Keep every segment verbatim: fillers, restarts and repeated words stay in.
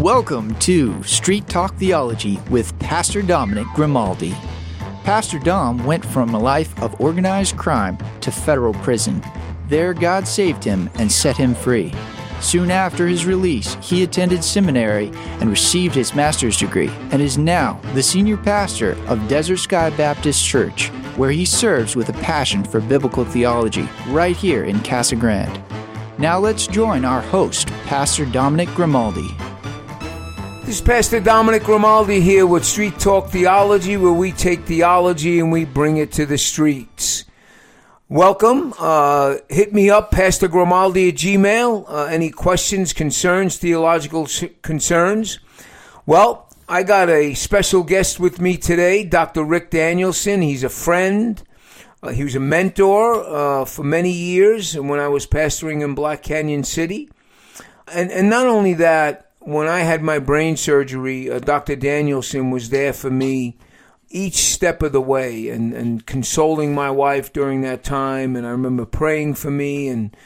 Welcome to Street Talk Theology with Pastor Dominic Grimaldi. Pastor Dom went from a life of organized crime to federal prison. There, God saved him and set him free. Soon after his release, he attended seminary and received his master's degree and is now the senior pastor of Desert Sky Baptist Church, where he serves with a passion for biblical theology right here in Casa Grande. Now let's join our host, Pastor Dominic Grimaldi. This is Pastor Dominic Grimaldi here with Street Talk Theology, where we take theology and we bring it to the streets. Welcome. Uh, hit me up, Pastor Grimaldi at Gmail. Uh, any questions, concerns, theological concerns? Well, I got a special guest with me today, Doctor Rick Danielson. He's a friend. Uh, he was a mentor uh, for many years when I was pastoring in Black Canyon City. And, and not only that, when I had my brain surgery, uh, Doctor Danielson was there for me each step of the way and, and consoling my wife during that time. And I remember praying for me. And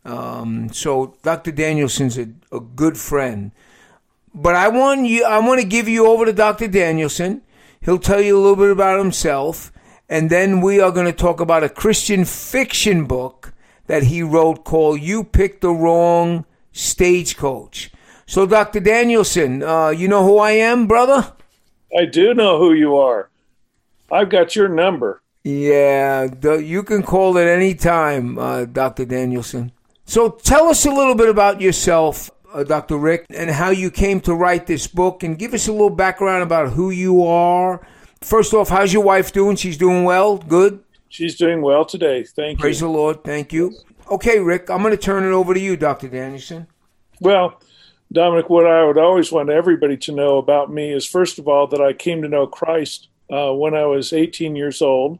um, so Doctor Danielson's a, a good friend. But I want you, I want to give you over to Doctor Danielson. He'll tell you a little bit about himself. And then we are going to talk about a Christian fiction book that he wrote called You Picked the Wrong Stagecoach. So, Doctor Danielson, uh, you know who I am, brother? I do know who you are. I've got your number. Yeah, the, you can call at any time, uh, Doctor Danielson. So tell us a little bit about yourself, uh, Doctor Rick, and how you came to write this book, and give us a little background about who you are. First off, how's your wife doing? She's doing well? Good? She's doing well today. Thank you. Praise the Lord. Thank you. Okay, Rick, I'm going to turn it over to you, Doctor Danielson. Well, Dominic, what I would always want everybody to know about me is, first of all, that I came to know Christ uh, when I was eighteen years old.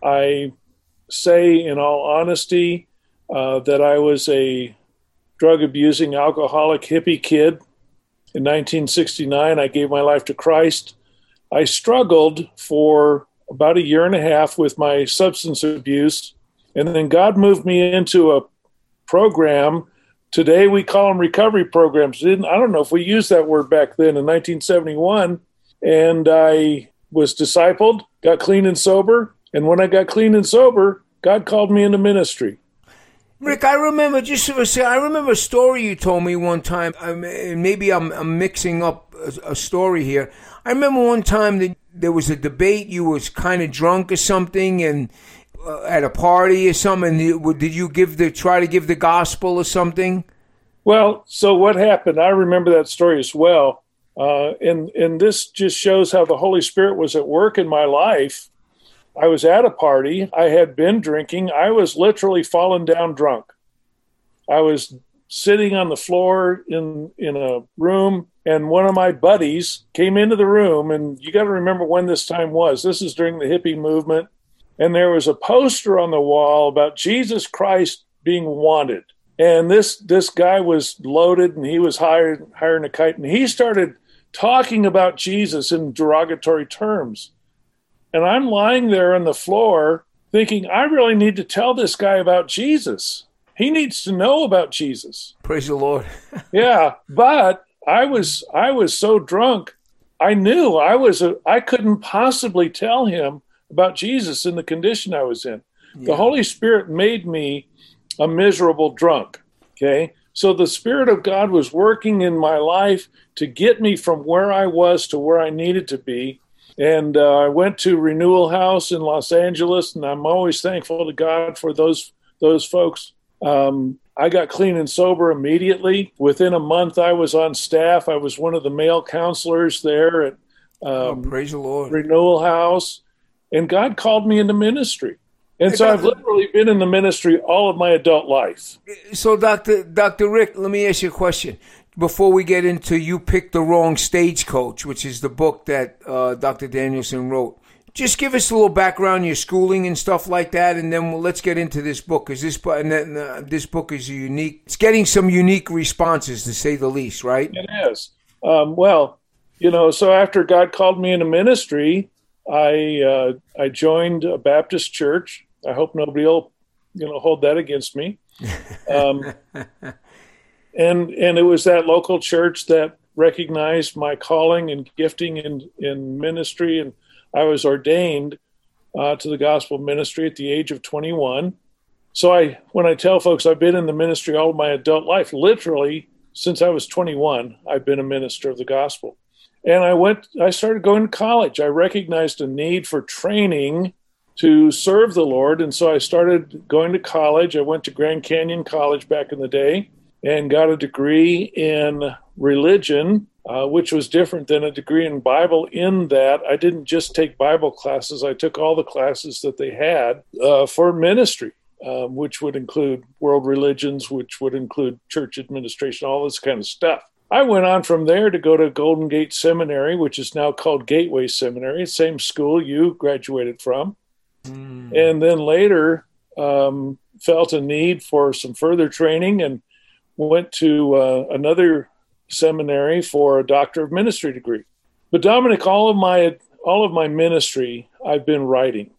I say in all honesty uh, that I was a drug-abusing, alcoholic hippie kid. In nineteen sixty-nine, I gave my life to Christ. I struggled for about a year and a half with my substance abuse, and then God moved me into a program. Today we call them recovery programs. Didn't I don't know if we used that word back then in nineteen seventy-one. And I was discipled, got clean and sober. And when I got clean and sober, God called me into ministry. Rick, I remember just to say, I remember a story you told me one time. I mean, maybe I'm, I'm mixing up a, a story here. I remember one time that there was a debate. You was kind of drunk or something, and Uh, at a party or something, did you give the try to give the gospel or something? Well, so what happened? I remember that story as well, uh, and and this just shows how the Holy Spirit was at work in my life. I was at a party. I had been drinking. I was literally falling down drunk. I was sitting on the floor in in a room, and one of my buddies came into the room. And you got to remember when this time was. This is during the hippie movement. And there was a poster on the wall about Jesus Christ being wanted. And this this guy was loaded, and he was hired, hiring a kite. And he started talking about Jesus in derogatory terms. And I'm lying there on the floor thinking, I really need to tell this guy about Jesus. He needs to know about Jesus. Praise the Lord. Yeah, but I was I was so drunk, I knew I was a, I couldn't possibly tell him about Jesus in the condition I was in. Yeah. The Holy Spirit made me a miserable drunk, okay? So the Spirit of God was working in my life to get me from where I was to where I needed to be. And uh, I went to Renewal House in Los Angeles, and I'm always thankful to God for those those folks. Um, I got clean and sober immediately. Within a month, I was on staff. I was one of the male counselors there at um, oh, praise the Lord. Renewal House. And God called me into ministry. And so I've literally been in the ministry all of my adult life. So, Doctor Doctor Rick, let me ask you a question. Before we get into You Picked the Wrong Stagecoach, which is the book that uh, Doctor Danielson wrote, just give us a little background, your schooling and stuff like that, and then we'll, let's get into this book. Because this, and then, uh, this book is unique. It's getting some unique responses, to say the least, right? It is. Um, well, you know, so after God called me into ministry, I uh, I joined a Baptist church. I hope nobody will, you know, hold that against me. Um, and and it was that local church that recognized my calling and gifting in, in ministry, and I was ordained uh, to the gospel ministry at the age of twenty-one. So I, when I tell folks I've been in the ministry all of my adult life, literally since I was twenty-one, I've been a minister of the gospel. And I went, I started going to college. I recognized a need for training to serve the Lord. And so I started going to college. I went to Grand Canyon College back in the day and got a degree in religion, uh, which was different than a degree in Bible, in that I didn't just take Bible classes. I took all the classes that they had uh, for ministry, um, which would include world religions, which would include church administration, all this kind of stuff. I went on from there to go to Golden Gate Seminary, which is now called Gateway Seminary, same school you graduated from. Mm. And then later um, felt a need for some further training and went to uh, another seminary for a Doctor of Ministry degree. But Dominic, all of my all of my ministry, I've been writing.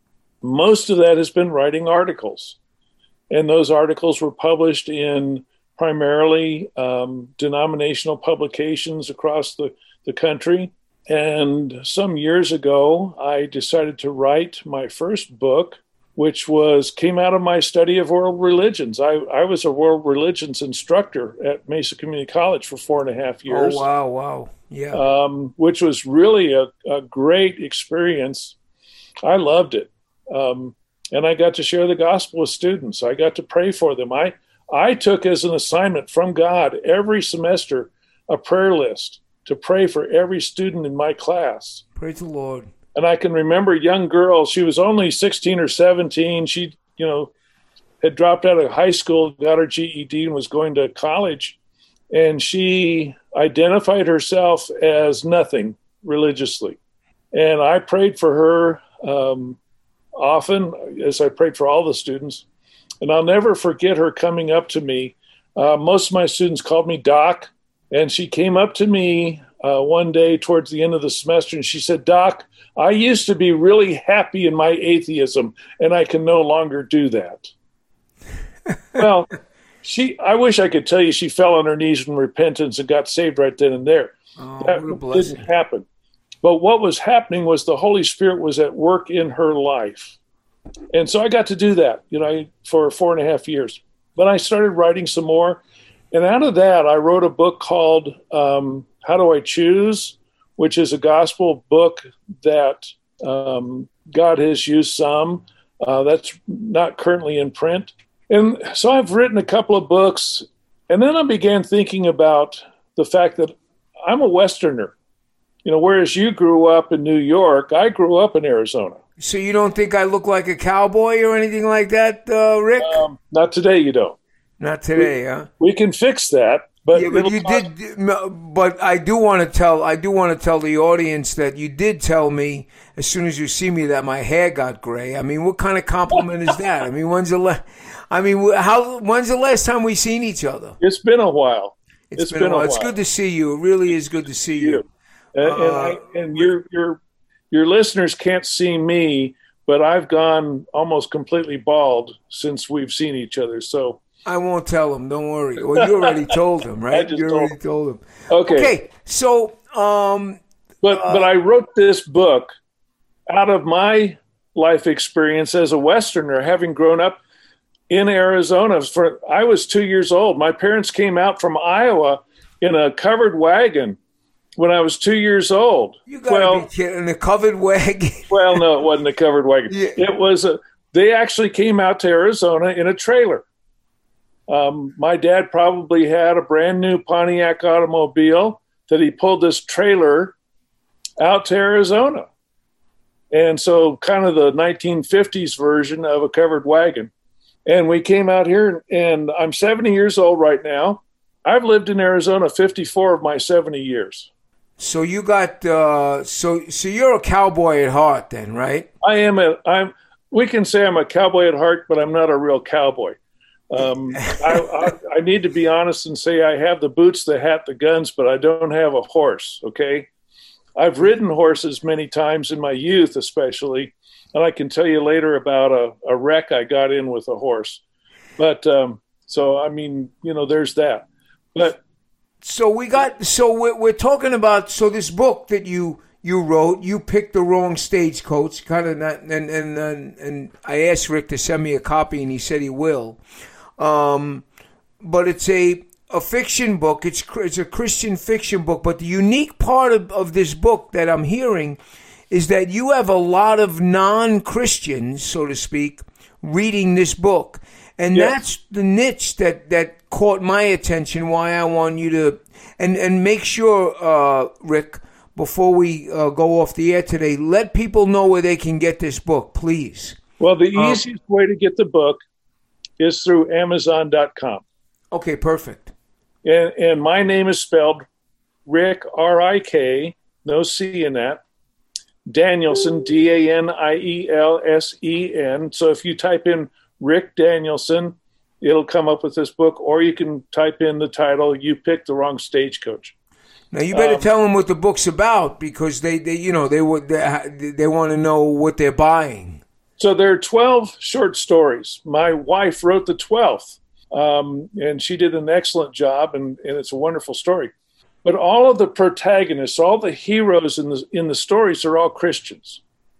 Most of that has been writing articles. And those articles were published in primarily um, denominational publications across the, the country. And some years ago, I decided to write my first book, which was came out of my study of world religions. I, I was a world religions instructor at Mesa Community College for four and a half years. Oh, wow, wow. Yeah. Um, which was really a, a great experience. I loved it. Um, and I got to share the gospel with students. I got to pray for them. I, I took as an assignment from God every semester a prayer list to pray for every student in my class. Praise the Lord. And I can remember a young girl, she was only sixteen or seventeen. She, you know, had dropped out of high school, got her G E D and was going to college. And she identified herself as nothing religiously. And I prayed for her um, often, as I prayed for all the students. And I'll never forget her coming up to me. Uh, most of my students called me Doc. And she came up to me uh, one day towards the end of the semester, and she said, "Doc, I used to be really happy in my atheism, and I can no longer do that." Well, she, I wish I could tell you she fell on her knees in repentance and got saved right then and there. Oh, that didn't happen. But what was happening was the Holy Spirit was at work in her life. And so I got to do that, you know, for four and a half years. But I started writing some more. And out of that, I wrote a book called um, How Do I Choose?, which is a gospel book that um, God has used some. Uh, that's not currently in print. And so I've written a couple of books. And then I began thinking about the fact that I'm a Westerner. You know, whereas you grew up in New York, I grew up in Arizona. So you don't think I look like a cowboy or anything like that, uh, Rick? Um, not today, you don't. Not today, we, huh? We can fix that, but, yeah, but you cost- did. But I do want to tell. I do want to tell the audience that you did tell me as soon as you see me that my hair got gray. I mean, what kind of compliment is that? I mean, when's the la- I mean, how? When's the last time we seen each other? It's been a while. It's, it's been, been a while. It's good to see you. It really is good to see you. you. And, uh, and, I, and your your your listeners can't see me, but I've gone almost completely bald since we've seen each other. So. I won't tell him. Don't worry. Well, you already told him, right? You told already told him. Okay. Okay. So, um, but uh, but I wrote this book out of my life experience as a Westerner, having grown up in Arizona. For I was two years old. My parents came out from Iowa in a covered wagon when I was two years old. You got to well, be kidding! A covered wagon. Well, no, it wasn't a covered wagon. Yeah. It was a. They actually came out to Arizona in a trailer. Um, my dad probably had a brand new Pontiac automobile that he pulled this trailer out to Arizona. And so kind of the nineteen fifties version of a covered wagon. And we came out here, and I'm seventy years old right now. I've lived in Arizona fifty-four of my seventy years. So you got, uh, so, so you're a cowboy at heart then, right? I am a, I'm, we can say I'm a cowboy at heart, but I'm not a real cowboy. Um, I, I, I need to be honest and say I have the boots, the hat, the guns, but I don't have a horse, okay? I've ridden horses many times in my youth especially, and I can tell you later about a, a wreck I got in with a horse. But um, so, I mean, you know, there's that. But so we got so we're, we're talking about so this book that you you wrote, you picked the wrong stagecoach, kind of not, and and and, and I asked Rick to send me a copy, and he said he will. Um, but it's a a fiction book. It's it's a Christian fiction book. But the unique part of, of this book that I'm hearing is that you have a lot of non-Christians, so to speak, reading this book. And yeah. that's the niche that, that caught my attention, why I want you to... And, and make sure, uh, Rick, before we uh, go off the air today, let people know where they can get this book, please. Well, the um, easiest way to get the book is through Amazon dot com. Okay, perfect. And, and my name is spelled Rick, R I K, no C in that, Danielson, D A N I E L S E N. So if you type in Rick Danielson, it'll come up with this book, or you can type in the title, You Picked the Wrong Stagecoach. Now, you better um, tell them what the book's about, because they, they you know, they would they, they want to know what they're buying. So there are twelve short stories. My wife wrote the twelfth, um, and she did an excellent job, and, and it's a wonderful story. But all of the protagonists, all the heroes in the in the stories are all Christians.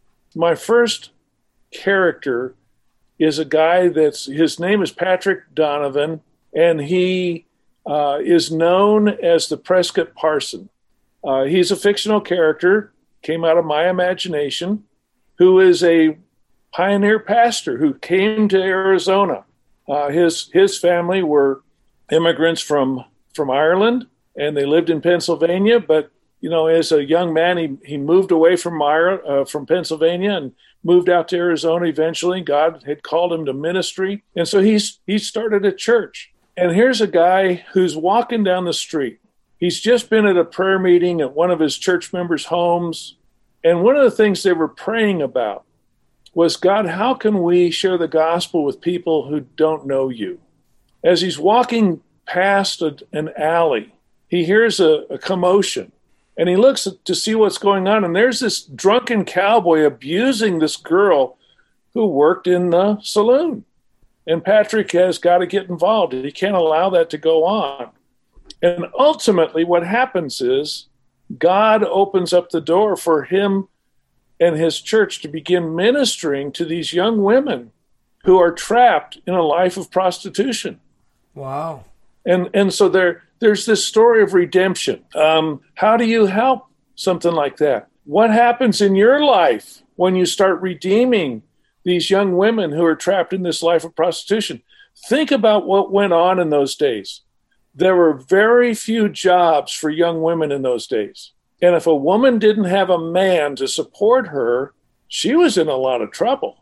My first character is a guy that's, his name is Patrick Donovan, and he uh, is known as the Prescott Parson. Uh, he's a fictional character, came out of my imagination, who is a pioneer pastor who came to Arizona. Uh, his his family were immigrants from, from Ireland, and they lived in Pennsylvania. But, you know, as a young man, he, he moved away from uh, from Pennsylvania and moved out to Arizona eventually. God had called him to ministry. And so he's he started a church. And here's a guy who's walking down the street. He's just been at a prayer meeting at one of his church members' homes. And one of the things they were praying about was, God, how can we share the gospel with people who don't know you? As he's walking past a, an alley, he hears a, a commotion. And he looks to see what's going on. And there's this drunken cowboy abusing this girl who worked in the saloon. And Patrick has got to get involved. He can't allow that to go on. And ultimately what happens is God opens up the door for him and his church to begin ministering to these young women who are trapped in a life of prostitution. Wow. And and so there, there's this story of redemption. Um, how do you help something like that? What happens in your life when you start redeeming these young women who are trapped in this life of prostitution? Think about what went on in those days. There were very few jobs for young women in those days. And if a woman didn't have a man to support her, she was in a lot of trouble.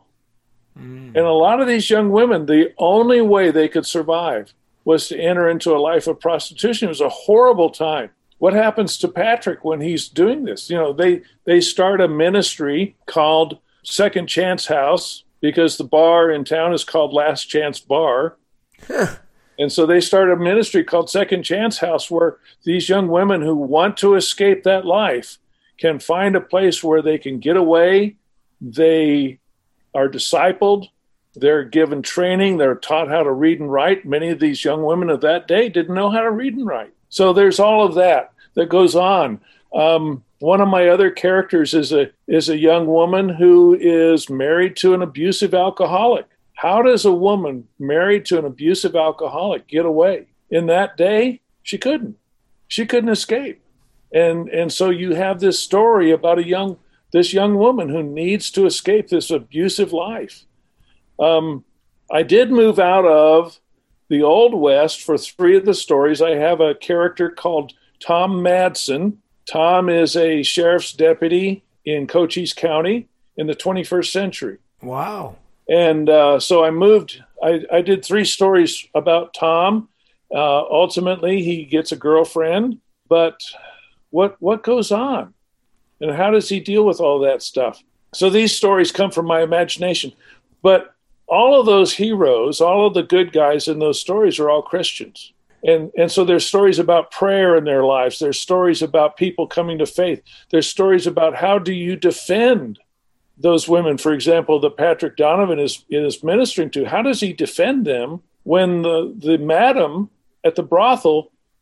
Mm. And a lot of these young women, the only way they could survive was to enter into a life of prostitution. It was a horrible time. What happens to Patrick when he's doing this? You know, they, they start a ministry called Second Chance House, because the bar in town is called Last Chance Bar. And so they start a ministry called Second Chance House, where these young women who want to escape that life can find a place where they can get away. They are discipled. They're given training. They're taught how to read and write. Many of these young women of that day didn't know how to read and write. So there's all of that that goes on. Um, one of my other characters is a is a young woman who is married to an abusive alcoholic. How does a woman married to an abusive alcoholic get away? In that day, she couldn't. She couldn't escape. And and so you have this story about a young this young woman who needs to escape this abusive life. Um, I did move out of the Old West for three of the stories. I have a character called Tom Madsen. Tom is a sheriff's deputy in Cochise County in the twenty-first century. Wow. And uh, so I moved, I, I did three stories about Tom. Uh, ultimately, he gets a girlfriend, but what what goes on? And how does he deal with all that stuff? So these stories come from my imagination. But all of those heroes, all of the good guys in those stories are all Christians. And and so there's stories about prayer in their lives. There's stories about people coming to faith. There's stories about how do you defend those women, for example, that Patrick Donovan is, is ministering to. How does he defend them when the, the madam at the brothel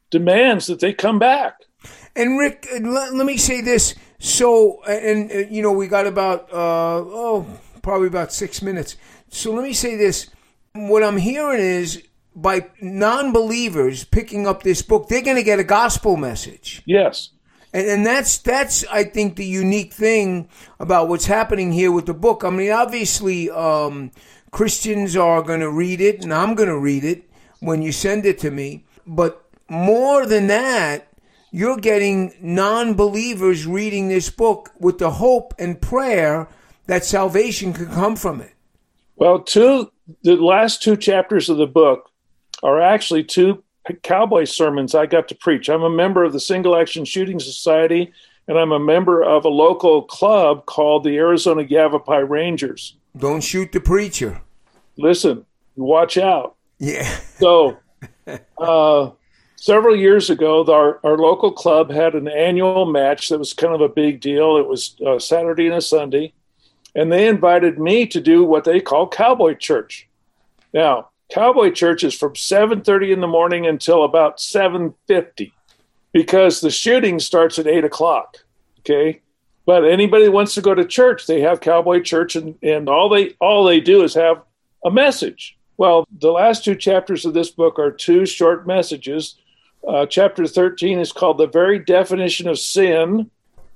demands that they come back. And Rick, let, let me say this. So, and, and you know, we got about, uh, oh, probably about six minutes. So let me say this. What I'm hearing is by non-believers picking up this book, they're going to get a gospel message. Yes. And, and that's, that's, I think, the unique thing about what's happening here with the book. I mean, obviously, um, Christians are going to read it, and I'm going to read it when you send it to me. But more than that, you're getting non-believers reading this book with the hope and prayer that salvation could come from it. Well, two, the last two chapters of the book are actually two cowboy sermons I got to preach. I'm a member of the Single Action Shooting Society, and I'm a member of a local club called the Arizona Yavapai Rangers. Don't shoot the preacher. Listen, watch out. Yeah. So, uh, several years ago, our, our local club had an annual match that was kind of a big deal. It was uh, Saturday and a Sunday, and they invited me to do what they call cowboy church. Now, cowboy church is from seven thirty in the morning until about seven fifty because the shooting starts at eight o'clock, okay? But anybody who wants to go to church, they have cowboy church, and, and all they all they do is have a message. Well, the last two chapters of this book are two short messages. Uh, chapter thirteen is called The Very Definition of Sin.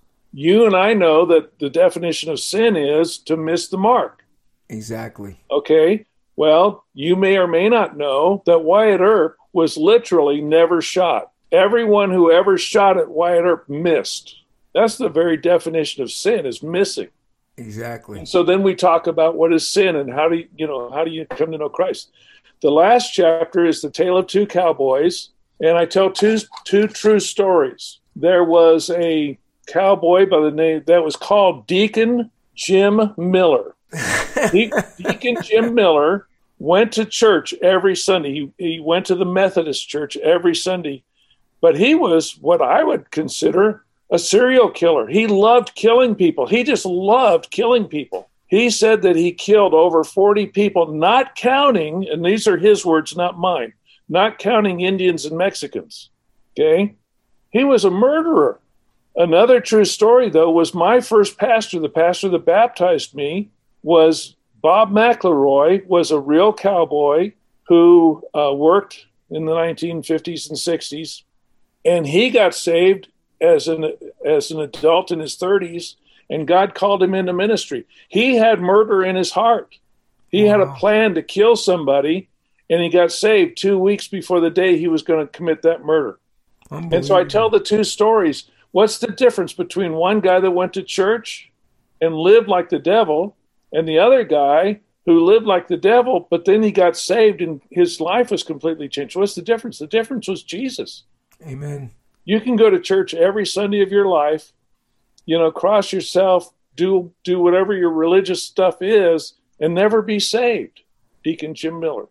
You and I know that the definition of sin is to miss the mark. Exactly. Okay. Well, you may or may not know that Wyatt Earp was literally never shot. Everyone who ever shot at Wyatt Earp missed. That's the very definition of sin, is missing. Exactly. And so then we talk about what is sin and how do you, you know, how do you come to know Christ? The last chapter is the tale of two cowboys, and I tell two two true stories. There was a cowboy by the name that was called Deacon Jim Miller. De- Deacon Jim Miller went to church every Sunday. He, he went to the Methodist church every Sunday, but he was what I would consider a serial killer. He loved killing people. He just loved killing people. He said that he killed over forty people, not counting, and these are his words, not mine, not counting Indians and Mexicans. Okay? He was a murderer. Another true story, though, was my first pastor, the pastor that baptized me, was Bob McElroy, was a real cowboy who uh, worked in the nineteen fifties and sixties, and he got saved as an as an adult in his thirties, and God called him into ministry. He had murder in his heart. He wow. had a plan to kill somebody, and he got saved two weeks before the day he was going to commit that murder. And so I tell the two stories. What's the difference between one guy that went to church and lived like the devil and the other guy who lived like the devil, but then he got saved and his life was completely changed? What's the difference? The difference was Jesus. Amen. You can go to church every Sunday of your life, you know, cross yourself, do do whatever your religious stuff is, and never be saved. Deacon Jim Miller.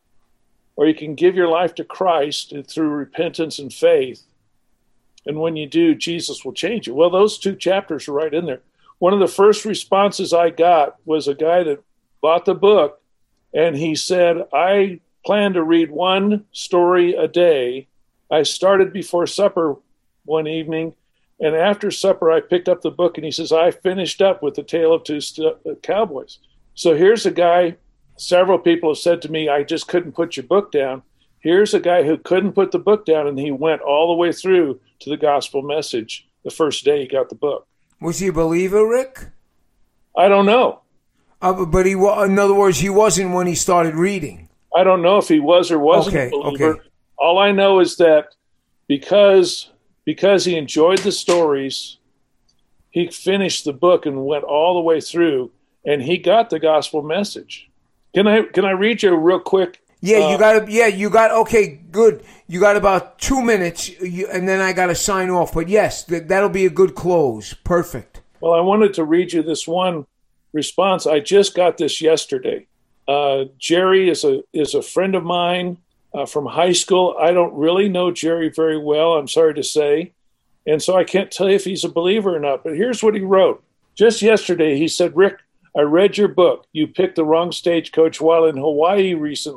Or you can give your life to Christ through repentance and faith. And when you do, Jesus will change you. Well, those two chapters are right in there. One of the first responses I got was a guy that bought the book, and he said, I plan to read one story a day. I started before supper one evening, and after supper, I picked up the book, and he says, I finished up with the Tale of Two St- Cowboys. So here's a guy, several people have said to me, I just couldn't put your book down. Here's a guy who couldn't put the book down, and he went all the way through to the gospel message the first day he got the book. Was he a believer, Rick? I don't know. Uh, but he, in other words, he wasn't when he started reading. I don't know if he was or wasn't okay, a believer. Okay. All I know is that because because he enjoyed the stories, he finished the book and went all the way through, and he got the gospel message. Can I can I read you real quick? Yeah, uh, you got to. Yeah, you got. Okay, good. You got about two minutes, you, and then I got to sign off. But yes, th- that'll be a good close. Perfect. Well, I wanted to read you this one response. I just got this yesterday. Uh, Jerry is a is a friend of mine uh, from high school. I don't really know Jerry very well, I'm sorry to say, and so I can't tell you if he's a believer or not. But here's what he wrote. Just yesterday, he said, Rick, I read your book. You picked the wrong stagecoach while in Hawaii recently.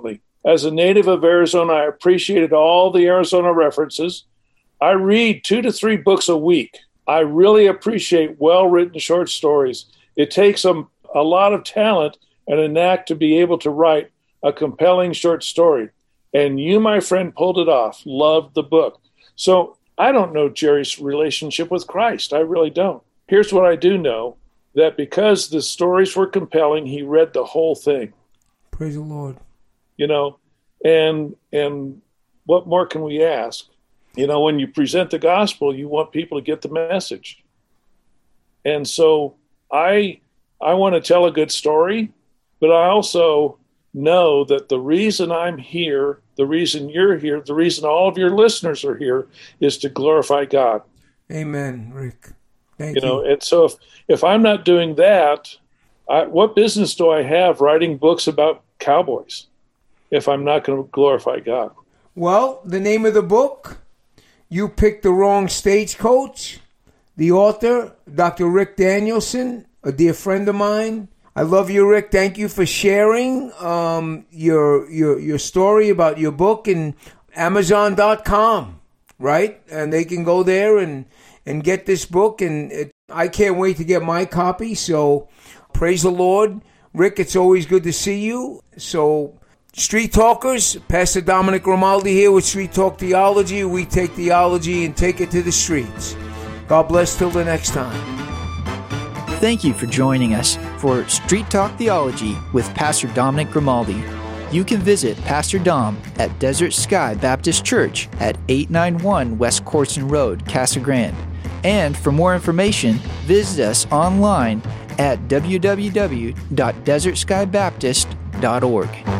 As a native of Arizona, I appreciated all the Arizona references. I read two to three books a week. I really appreciate well-written short stories. It takes a, a lot of talent and a knack to be able to write a compelling short story. And you, my friend, pulled it off. Loved the book. So I don't know Jerry's relationship with Christ. I really don't. Here's what I do know, that because the stories were compelling, he read the whole thing. Praise the Lord. You know, and and what more can we ask? You know, when you present the gospel, you want people to get the message. And so I I want to tell a good story, but I also know that the reason I'm here, the reason you're here, the reason all of your listeners are here is to glorify God. Amen, Rick. Thank you. You know, you. and so if, if I'm not doing that, I, what business do I have writing books about cowboys if I'm not going to glorify God? Well, the name of the book, You Picked the Wrong Stagecoach. The author, Doctor Rick Danielson, a dear friend of mine. I love you, Rick. Thank you for sharing um, your your your story about your book and Amazon dot com, right? And they can go there and, and get this book. And it, I can't wait to get my copy. So praise the Lord. Rick, it's always good to see you. So Street Talkers, Pastor Dominic Grimaldi here with Street Talk Theology. We take theology and take it to the streets. God bless till the next time. Thank you for joining us for Street Talk Theology with Pastor Dominic Grimaldi. You can visit Pastor Dom at Desert Sky Baptist Church at eight ninety-one West Corson Road, Casa Grande. And for more information, visit us online at w w w dot desert sky baptist dot org.